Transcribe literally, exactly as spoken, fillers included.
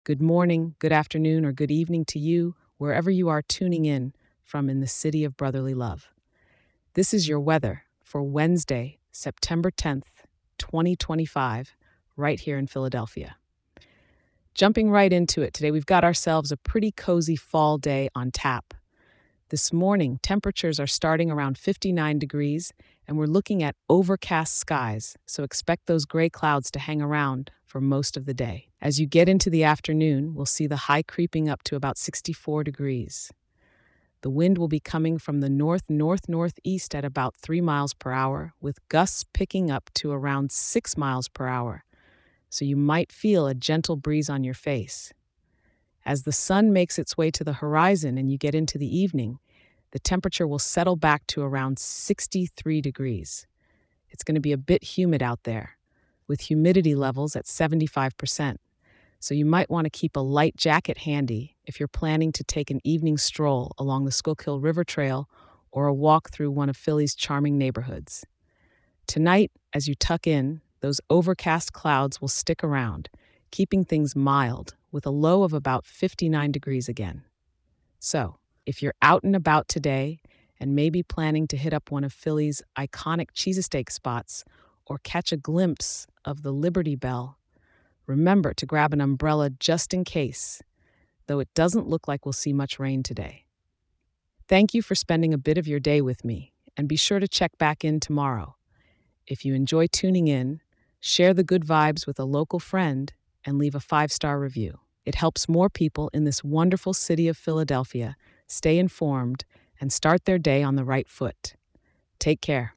Good morning, good afternoon, or good evening to you, wherever you are tuning in from in the city of brotherly love. This is your weather for Wednesday, September tenth, twenty twenty-five, right here in Philadelphia. Jumping right into it, today we've got ourselves a pretty cozy fall day on tap. This morning, temperatures are starting around fifty-nine degrees, and we're looking at overcast skies, so expect those gray clouds to hang around for most of the day. As you get into the afternoon, we'll see the high creeping up to about sixty-four degrees. The wind will be coming from the north-north-northeast at about three miles per hour, with gusts picking up to around six miles per hour, so you might feel a gentle breeze on your face. As the sun makes its way to the horizon and you get into the evening, the temperature will settle back to around sixty-three degrees. It's going to be a bit humid out there, with humidity levels at seventy-five percent. So you might want to keep a light jacket handy if you're planning to take an evening stroll along the Schuylkill River Trail or a walk through one of Philly's charming neighborhoods. Tonight, as you tuck in, those overcast clouds will stick around, keeping things mild with a low of about fifty-nine degrees again. So, if you're out and about today and maybe planning to hit up one of Philly's iconic cheesesteak spots or catch a glimpse of the Liberty Bell, remember to grab an umbrella just in case, though it doesn't look like we'll see much rain today. Thank you for spending a bit of your day with me, and be sure to check back in tomorrow. If you enjoy tuning in, share the good vibes with a local friend and leave a five-star review. It helps more people in this wonderful city of Philadelphia stay informed and start their day on the right foot. Take care.